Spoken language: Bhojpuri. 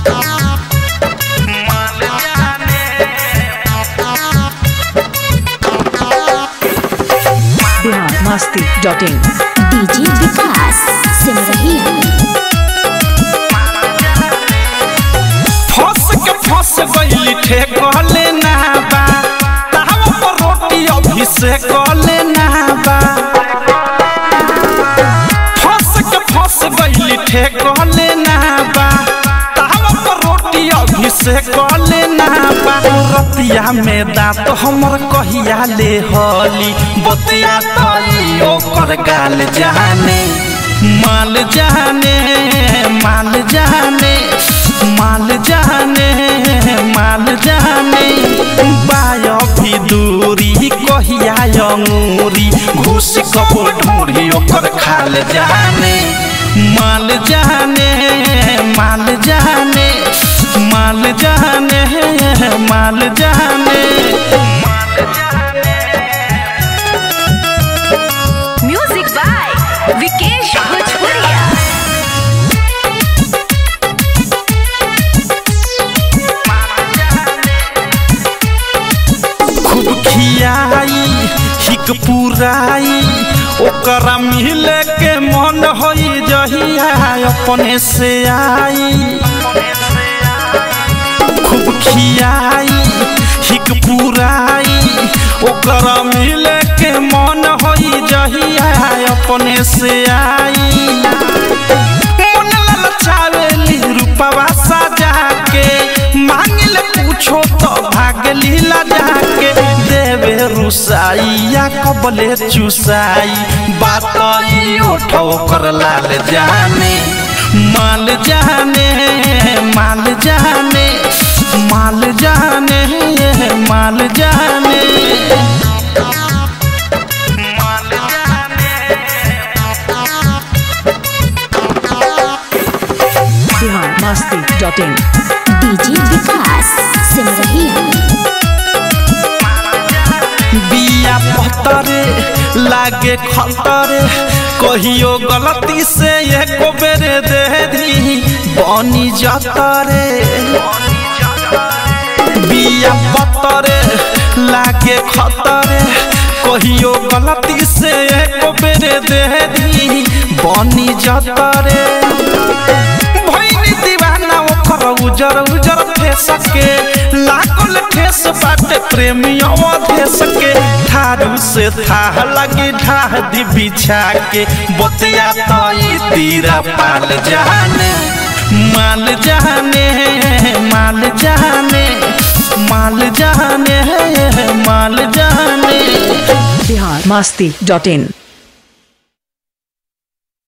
biharmasti.in डीजे विकास सिमरहिया फंस गईली ठेकले ना बा तावा पर रोटी अभी से कले ना बा फंस गईली ठेकले ना बा तावा पर रोटी अभी से कले ना बा रतिया में दांत हमर कहिया ले हली बतिया तली ओकर गाल जाने माल जाने माल जाने माल जाने माल जाने बायो भी दूरी कहिया अंगूरी घुस कपो ढूंढी ओकर खाल जाने माल जाने माल जाने माल जाने माल जाने म्यूजिक बाय विकेश भोजपुरिया खूब खियाई हिक पुराई ओकरा मिले के मन होई जहिया अपने से आई खूब खियाई हिक पुराई ओकरा मिले के मन होई जहिया अपने से आई मन ललचावेली रूपवा सजा के मांगल पूछो तो भागली लजा के देवे रुसाइया कबले चुसाई बात उठो कर लाल जाने माल जाने माल जाने माल जाने माल जाने biharmasti.in डीजे विकास सिमरहिया बिया पतरे लागे खतरे कहियो गलती से एको बेरे दे दी बनी जतरे बिया पतरे लागे खतरे कहियो गलती से एको बेरे दे दी बनी जतरे भइनी दीवाना ओकर उजर उजर फेस के लागल ठेस बाटे प्रेमियों देश के थारू से थाह लगी ढाह दी बिछा के बतिया तई तीरा पाल जाने माल जाने माल जाने माल जाने माल जाने biharmasti.in